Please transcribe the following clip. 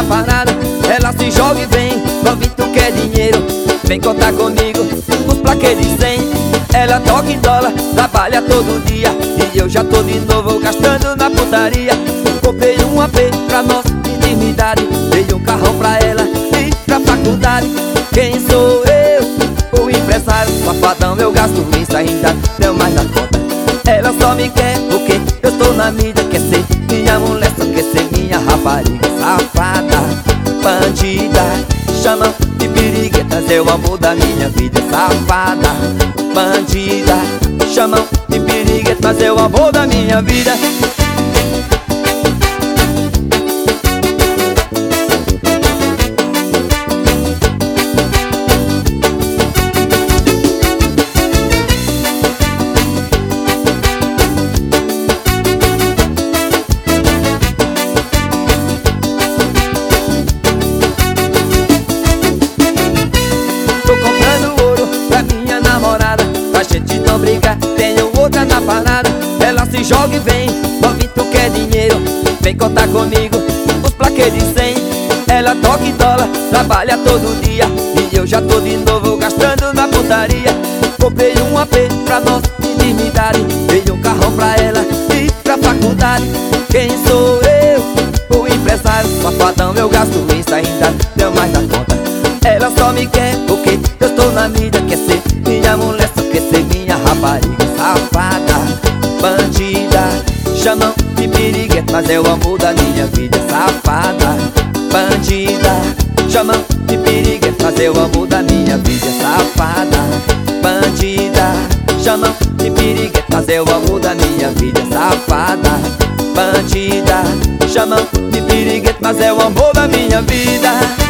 parada, ela se joga e vem. Novinho, tu quer dinheiro? Vem contar comigo, os plaquês de 100. Ela toca em dólar, trabalha todo dia, e eu já tô de novo gastando na putaria. Comprei um AP pra nossa intimidade, dei um carrão pra ela e pra faculdade. Quem sou eu? O empresário safadão, eu gasto isso ainda, deu mais da conta. Ela só me quer porque eu estou na mídia. Quer ser minha mulher, só quer ser minha rapariga. Safada, bandida, chamam de piriguetas, é o amor da minha vida. Safada, bandida, chamam de piriguetas, mas é o amor da minha vida. Tô comprando ouro pra minha namorada, pra gente não brigar, tenho outra na parada. Ela se joga e vem, novinho, tu quer dinheiro? Vem contar comigo, os plaquês de 100. Ela toca em dólar, trabalha todo dia, e eu já tô de novo gastando na putaria. Comprei um AP pra nossa intimidade, dei um carrão pra ela e pra faculdade. Quem sou eu? O empresário safadão, eu gasto isso ainda, deu mais da conta. Ela só me quer porque eu estou na mídia. Quer ser minha mulher, só quer ser minha rapariga. Safada, bandida, chamam de piriguete, mas é o amor da minha vida. Safada, bandida, chamam de piriguete, mas é o amor da minha vida. Safada, bandida, chamam de piriguete, mas é o amor da minha vida. Safada, bandida, chamam de piriguete, mas é o amor da minha vida.